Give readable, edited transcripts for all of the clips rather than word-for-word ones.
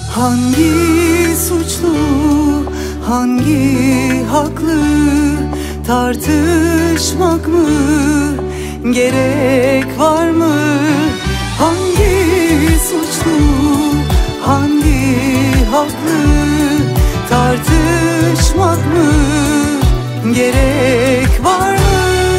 Hangi suçlu, hangi haklı, tartışmak mı gerek var mı? Hangi suçlu, hangi haklı, tartışmak mı gerek var mı?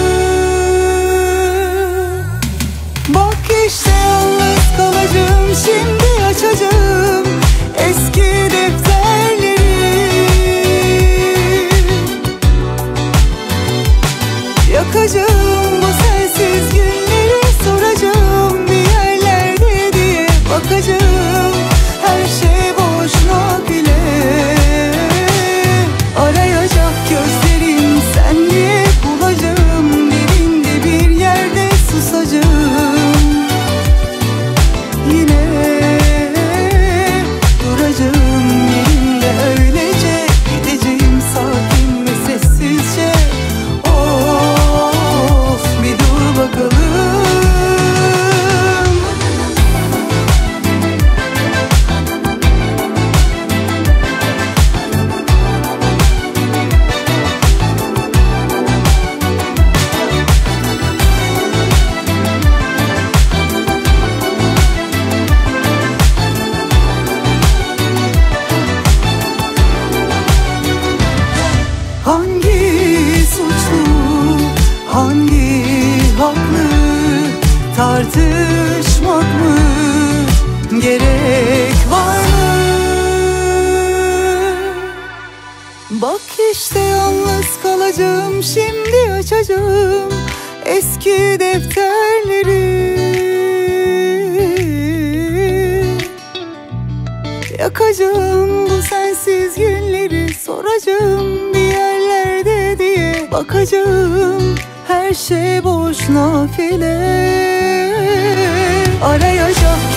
Bak işte yalnız kalacağım, şimdi açacağım eski defterleri. Yakacağım bu sensiz günleri, soracağım bir yerlerde diye bakacağım. Her şey boşuna bile arayacak gözlerim sen diye, bulacağım dibinde bir yerde susacağım. Yine duracağım yerimde öylece, gideceğim sakin ve sessizce. Of, bir dur bakalım. Hangi suçlu, hangi haklı, tartışmak mı gerek var mı? Bak işte yalnız kalacağım, şimdi açacağım eski defterleri. Yakacağım bu sensiz günleri, soracağım bir yerlerde diye bakacağım. Her şey boş nafile arayacak